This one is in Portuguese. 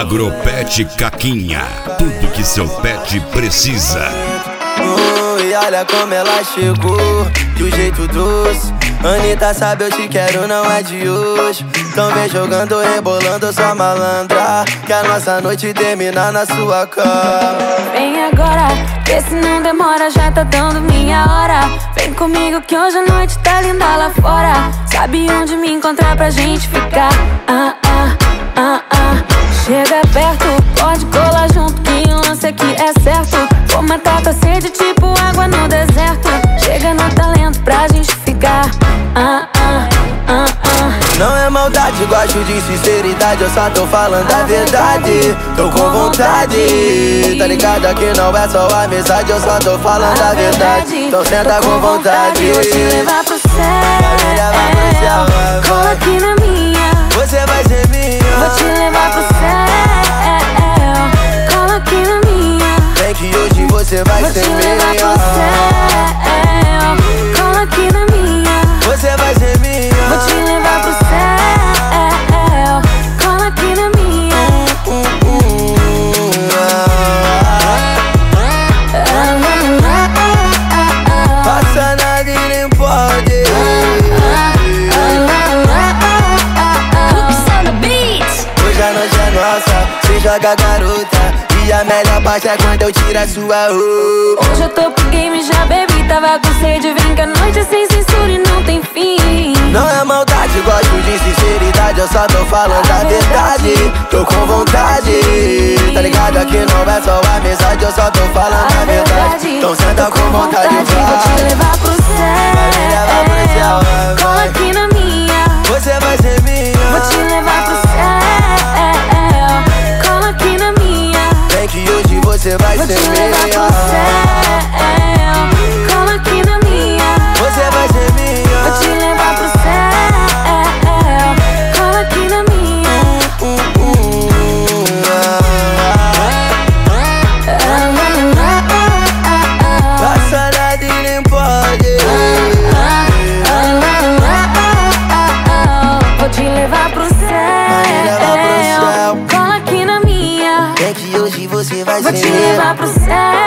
Agropet Caquinha, tudo que seu pet precisa. E olha como ela chegou, de um jeito doce. Anitta sabe eu te quero, não é de hoje. Então vem jogando, rebolando sua malandra, que a nossa noite termina na sua cama. Vem agora, vê se não demora, já tá dando minha hora. Vem comigo que hoje a noite tá linda lá fora. Sabe onde me encontrar pra gente ficar? Chega perto, pode colar junto, que o lance aqui é certo. Vou matar tua sede tipo água no deserto. Chega no talento pra gente ficar. Não é maldade, gosto de sinceridade, eu só tô falando a verdade. Tô com vontade, tá ligado que não é só amizade, eu só tô falando a verdade. Então senta com vontade. Vou te levar pro céu, vai me levar pro céu, vai. Cola aqui na minha, você vai ser minha. vou te levar pro céu, cola aqui na minha, vem que hoje você vai ser minha. Vou te levar pro céu, cola aqui na minha, você vai ser minha. vou te levar pro céu, cola aqui na minha. Passa nada e nem pode. Hoje a noite é nossa, se joga garota. E a melhor parte é quando eu tiro a sua roupa. Hoje eu tô pro game, já bebi, tava com sede. Vem que a noite é sem censura e não tem fim. Não é maldade, gosto de sinceridade, eu só tô falando a verdade. Tô com vontade, tá ligado que não é só amizade, eu só tô falando a verdade. Então senta com vontade, vai. Vou te levar pro céu, vai me levar pro céu, vai. Cola aqui na minha, você vai ser minha. vou te levar pro céu, cola aqui na minha, vem que hoje você vai vou te ser levar minha. pro céu, cola aqui na minha, você vai ser minha. vou te levar pro céu, cola aqui na minha. Passa nada e nem pode. Vou te levar pro céu, cola aqui na minha, vem que hoje você vai vou ser te minha. levar pro céu,